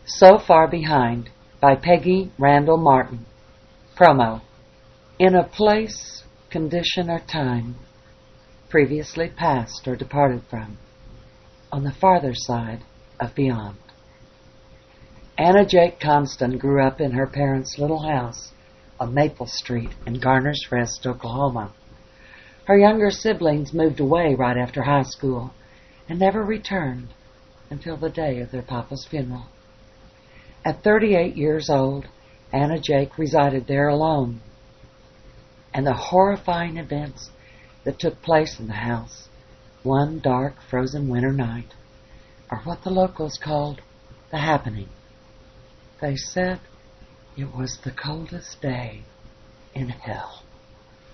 So Far Behind by Peggy Randall Martin. Promo. In a place, condition, or time previously passed or departed from, on the farther side of beyond. Anna Jake Constant grew up in her parents' little house on Maple Street in Garner's Rest, Oklahoma. Her younger siblings moved away right after high school and never returned until the day of their papa's funeral. At 38 years old, Anna Jake resided there alone, and the horrifying events that took place in the house one dark, frozen winter night are what the locals called the happening. They said it was the coldest day in hell.